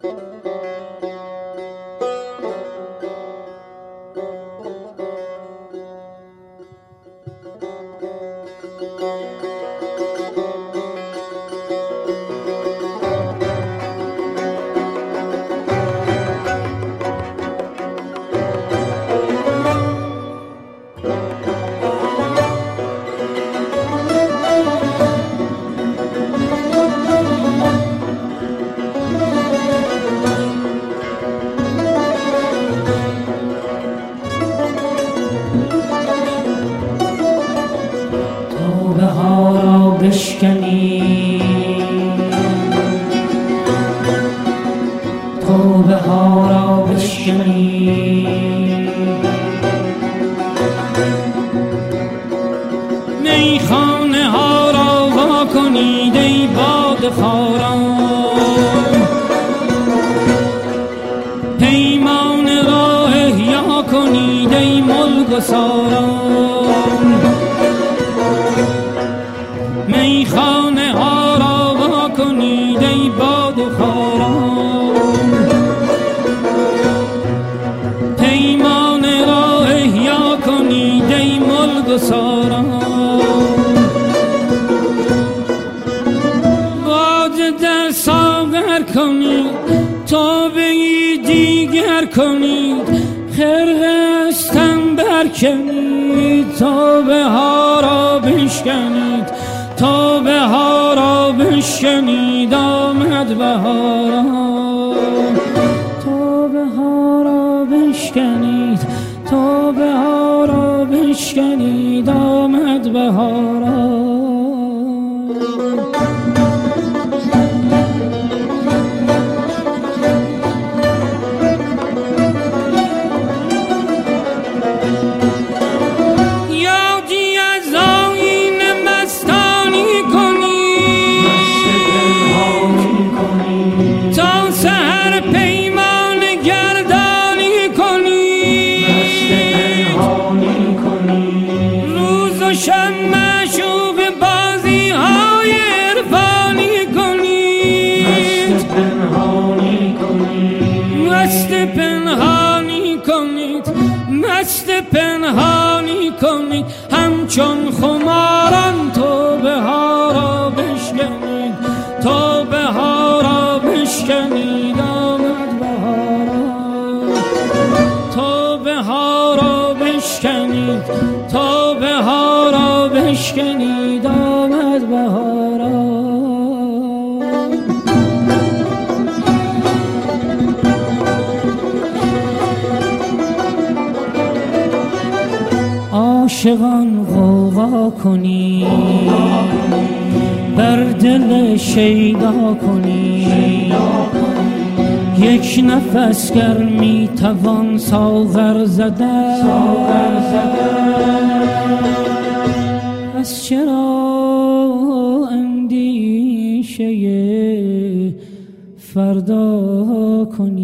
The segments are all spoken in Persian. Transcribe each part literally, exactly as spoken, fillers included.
بشکنی توبه ها را بشکنی میخانه ها را وا کنید ای باد خاران پیمان را احیا کنید ای ملگساران میخانه ها را وا کنید ای باد خاران پیمان را احیا کنید ای ملگساران باد در ساغر کنید توبه دیگر کنید خرقه از تن برکنید توبه ها را بشکنید توبه ها را بشکنید آمد بهاران توبه ها را بشکنید توبه ها را بشکنید آمد بهاران معشوق بازی های عرفانی کنید مست پنهانی کنید مست پنهانی کنید همچون خماران توبه ها را بشکنید توبه ها را بشکنید آمد بهاران توبه ها را بشکنید توبه ها را بشکنید آمد بهاران عاشقان غوغا کنید بر دل شیدا کنید یک نفس گر می توان ساغر زدن پس چرا اندیشه فردا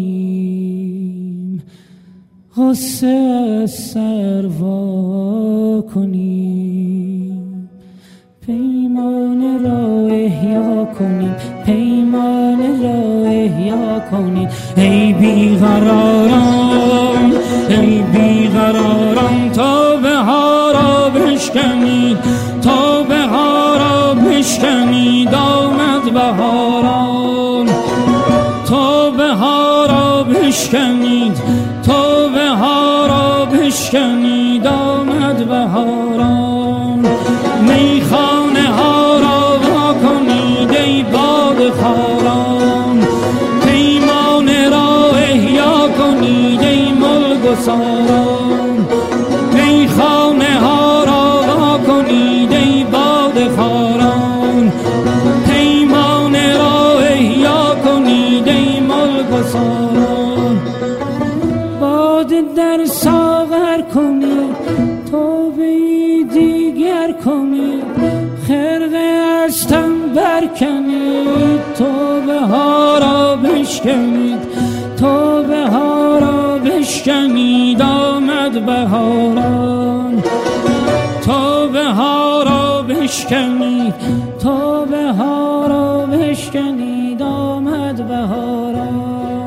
کنیم غصه سر وا کنیم پیمان را احیا کنیم پیمان را احیا کنیم ای بیقراران ای بیقراران توبه ها را بشکنید توبه ها را بشکنید آمد بهاران توبه ها را بشکنید توبه ها را بشکنید آمد بهاران میخانه ها را وا کنید ای باد خاران پیمان را احیا کنید ای ملگساران میخانه ها را وا کنید ای باد خاران پیمان را احیا کنید ای ملگساران باد در ساغر کنید توبه دیگر کنید خرقه از تن برکنید توبه ها را بشکنید توبه ها را بشکنید آمد بهاران توبه ها را بشکنید توبه ها را بشکنید آمد بهاران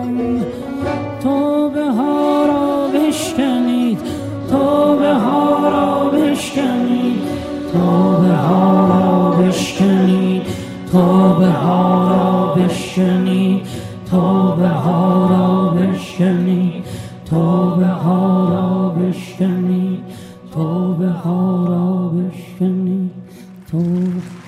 تا بهارا بشکنی، تا بهارا بشکنی، تا بهارا بشکنی، تا بهارا بشکنی، تا